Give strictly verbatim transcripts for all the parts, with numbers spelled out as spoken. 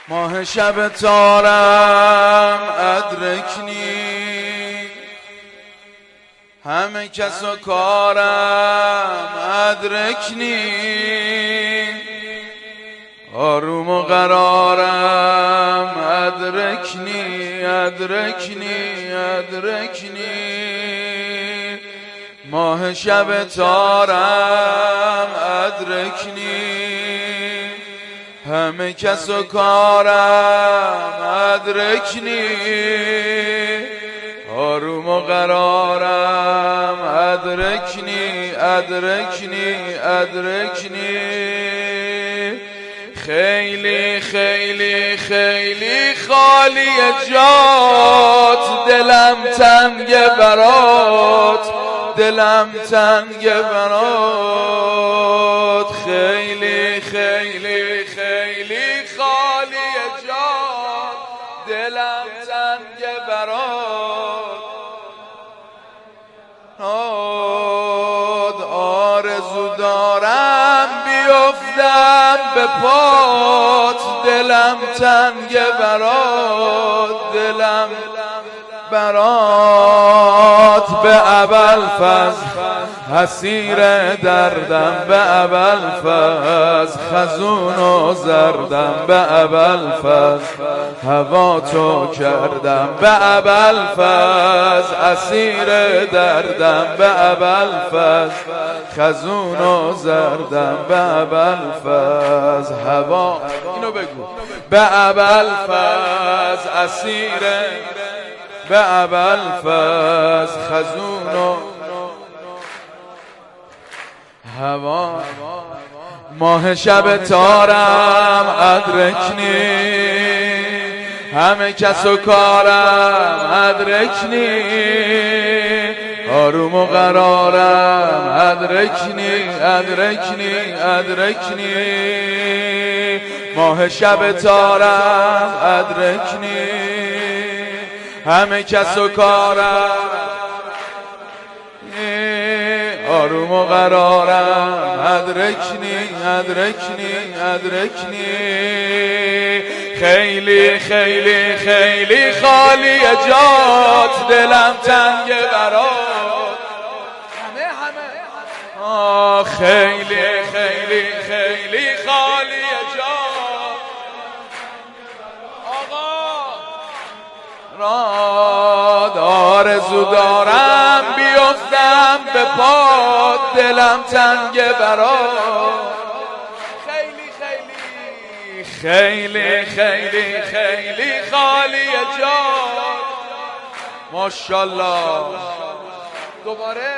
ماه شب تارم ادرکنی، همه کس و کارم ادرکنی، آروم و قرارم ادرکنی ادرکنی ادرکنی. ماه شب تارم ادرکنی، همه کس و کارم ادرکنی، آروم و قرارم ادرکنی ادرکنی ادرکنی. خیلی خیلی خیلی خالی جات، دلم تنگ برات، دلم تنگ برات. خیلی خیلی خیلی خالی جات، دلم تنگ برات. آرزو دارم بیفتم به پات، دلم تنگ برات، دلم برات. به ابوالفضل اسیر دردم، به ابوالفضل خزون و زردم، به ابوالفضل هوا تو کردم، به ابوالفضل اسیر دردم، به ابوالفضل خزون و زردم، به ابوالفضل هوا. اینو بگو. به ابوالفضل اسیر، به ابوالفضل خزون و هوا. ماه شب تارم ادرکنی، همه کس و کارم ادرکنی، آروم و قرارم ادرکنی ادرکنی ادرکنی. ماه شب تارم ادرکنی، همه کس و کارم، آروم و قرارم ادرکنی ادرکنی ادرکنی. خیلی خیلی خیلی خالی جات، دلم تنگ برات. همه همه آه خیلی خیلی خیلی خالی جات. آقا راد آرزو دارم بیفتم به پات، دلم تنگ برات. خیلی خیلی خیلی خیلی خیلی خالی جات. ماشاءالله. دوباره.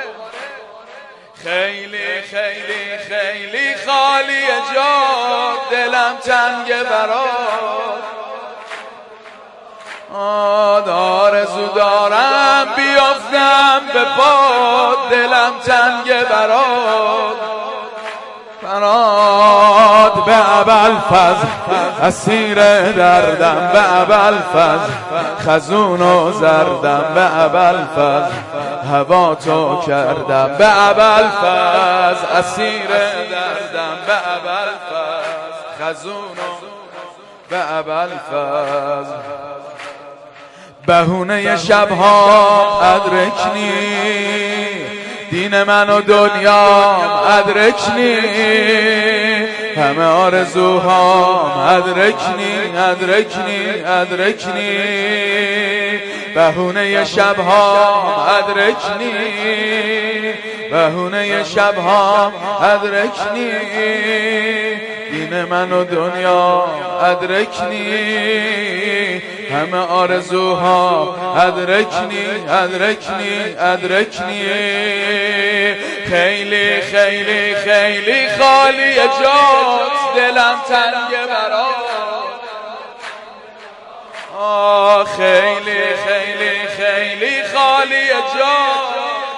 خیلی خیلی خیلی خالی جات، دلم تنگ برات. آرزو دارم بیفتم به پات، دلم تنگ برات برات. به ابوالفضل اسیر دردم، به ابوالفضل خزون و زردم، به ابوالفضل هوا تو کردم، به ابوالفضل اسیر دردم، به ابوالفضل خزون و به ابوالفضل. بهونه شبها ادرکنی، دین من و دنیام ادرکنی، همه آرزوهام ادرکنی ادرکنی ادرکنی. بهونه شبها ادرکنی، بهونه شبها ادرکنی، دین من و دنیا ادرکنی، همه آرزوها ادرکنی ادرکنی ادرکنی. خیلی خیلی خیلی خالی جات، دلم تنگ برات. آه خیلی خیلی خیلی خالی جات.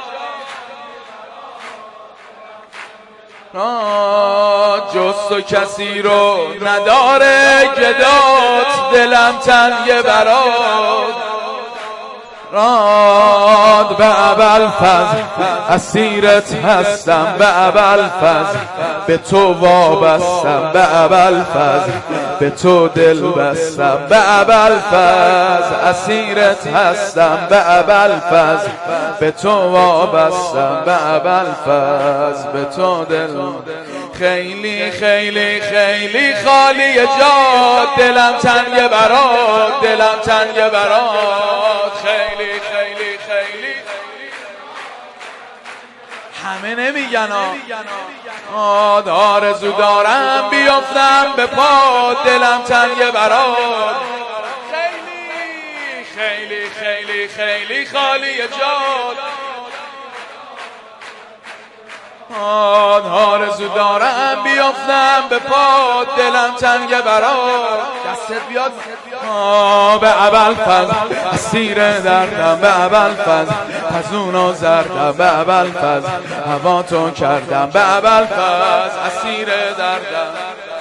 جز تو کسی رو نداره گدات، دلم تنگ برات. راد به ابوالفضل اسیرت هستم، به ابوالفضل به تو وابستم، به ابوالفضل به تو دل بستم، به ابوالفضل اسیرت هستم، به ابوالفضل به تو وابستم، به ابوالفضل به تو دل. خیلی خیلی خیلی خالی جات، دلم تنگ برات، دلم تنگ برات. خیلی خیلی خیلی همه نمیگن آه، آرزو دارم بیافتم به پا، دلم تنگ برات. خیلی خیلی خیلی خیلی خالی جات، آرزو دارم بیافتم به پا، دلم تنگ برات. دستت بیاد به ابوالفضل اسیر دردم، به ابوالفضل حزون و زردم، به ابوالفضل هوا تو کردم، به ابوالفضل اسیر دردم،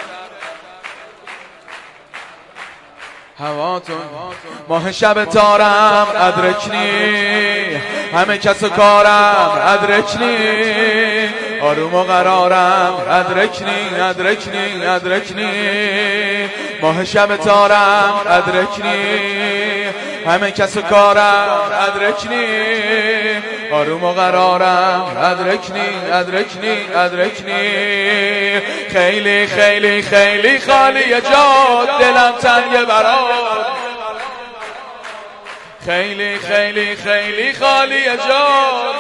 هوا تو. ماه شب تارم ادرکنی، همه کس و کارم ادرکنی، آروم و قرارم ادرکنی ادرکنی ادرکنی. ماه شب تارم ادرکنی، همه کس و کارم ادرکنی، آروم و قرارم ادرکنی ادرکنی ادرکنی. خیلی خیلی خیلی خالی جات، دلم تنگ برات. خیلی خیلی خیلی خالی جات،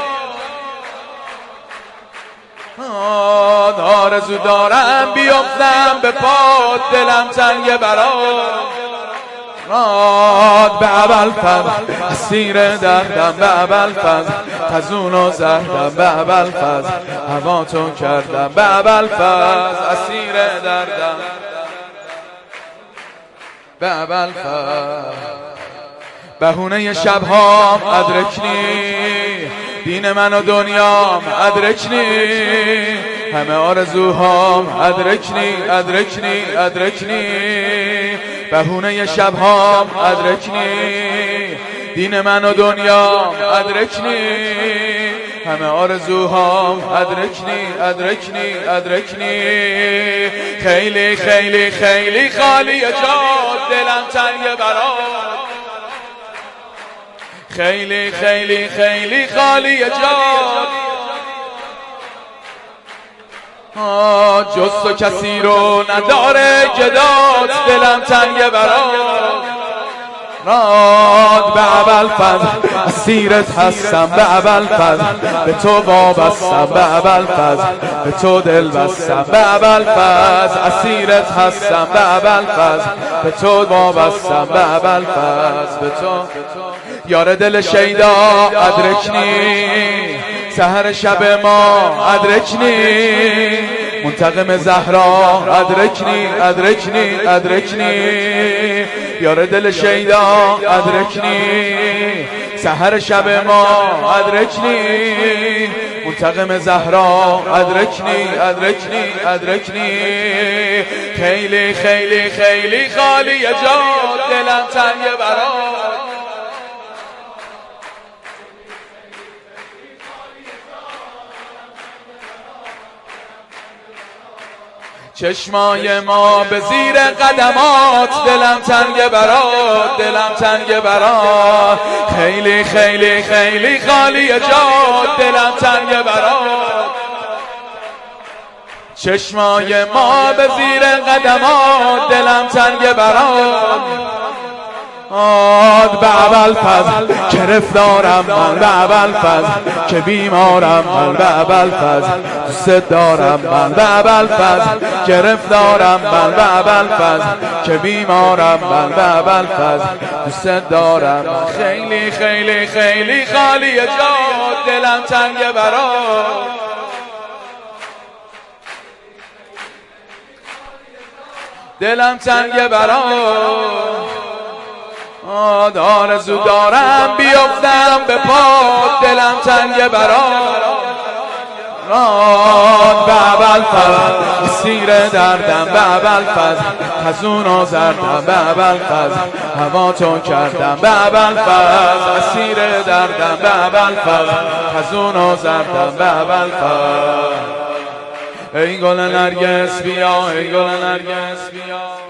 آرزو دارم بیافتم به پا، دلم تنگ برات. راد به ابوالفضل اسیر دردم، به ابوالفضل حزون و زردم، به ابوالفضل هوا تو کردم، به ابوالفضل اسیر دردم، به ابوالفضل. بهونه شبهام ادرکنی، دین من و دنیام ادرکنی، همه آرزوهام ادرکنی ادرکنی ادرکنی. بهونه شبهام ادرکنی، دین من و دنیام ادرکنی، همه آرزوهام ادرکنی ادرکنی ادرکنی. خیلی خیلی خیلی خالی جات، دلم تنگ برات. خیلی خیلی خیلی خالی جات، جز تو کسی رو نداره که داد، دلم تنگ برات. راد به ابوالفضل اسیرت هستم، به ابوالفضل به تو وابستم، به ابوالفضل به تو دل بستم، به ابوالفضل اسیرت هستم، به ابوالفضل به تو وابستم، به ابوالفضل به تو. یار دل شیدا ادرکنی، سحر شب ما ادرکنی، منتقم زهرا ادرکنی ادرکنی ادرکنی. یار دل شیدا ادرکنی، سحر شب ما ادرکنی، منتقم زهرا ادرکنی ادرکنی ادرکنی. خیلی خیلی خیلی خالی جات، دلم تنگ برات. چشمای ما به زیر قدمات، دلم تنگ برات، دلم تنگ برات. خیلی خیلی خیلی خالی جات، دلم تنگ برات. چشمای ما به زیر قدمات، دلم تنگ برات. آد به ابوالفضل گرفتارم من، به ابوالفضل که بیمارم من، به ابوالفضل دوست دارم من، به ابوالفضل گرفتارم من، به ابوالفضل که بیمارم من، به ابوالفضل دوست دارم. خیلی خیلی خیلی خالی جات، دلم تنگ برات. دلم تنگ برات، آرزو دارم بیافتم به پا، دلم تنگ برات. عاشقان به ابوالفضل سیر دردم به ابوالفضل خزون و زردم به ابوالفضل هوا تو کردم به ابوالفضل سیر دردم به ابوالفضل خزون و زردم به ابوالفضل ای گل نرگس بیا ای گل نرگس بیا